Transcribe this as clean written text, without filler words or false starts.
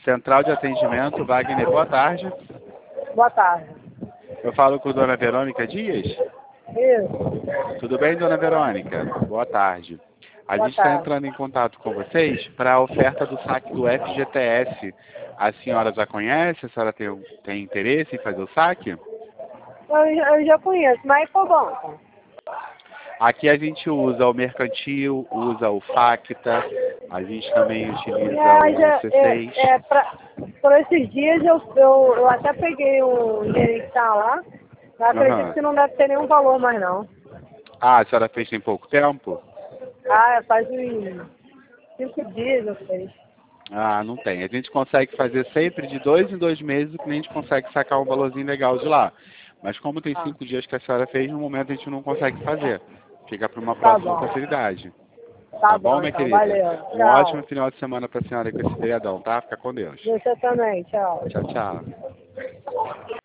Central de Atendimento, Wagner, boa tarde. Boa tarde. Eu falo com a dona Verônica Dias. Isso. Tudo bem, dona Verônica? Boa tarde. A Boa gente está tarde. entrando em contato com vocês para a oferta do saque do FGTS. A senhora já conhece? A senhora tem interesse em fazer o saque? Eu já conheço, mas foi bom. Aqui a gente usa o mercantil, usa o Facta, a gente também utiliza o C6. Por esses dias eu até peguei um dinheiro que tá lá. Eu acredito que não deve ter nenhum valor mais não. Ah, a senhora fez tem pouco tempo? Ah, faz uns 5 dias eu fiz. Ah, não tem. A gente consegue fazer sempre de 2 em 2 meses, o cliente consegue sacar um valorzinho legal de lá. Mas como tem 5 dias que a senhora fez, no momento a gente não consegue fazer. Fica para uma próxima oportunidade. Tá bom, minha Então, querida? valeu. Um Tchau. ótimo final de semana para a senhora com esse feriadão, tá? Fica com Deus. Você também, tchau. Tchau, tchau.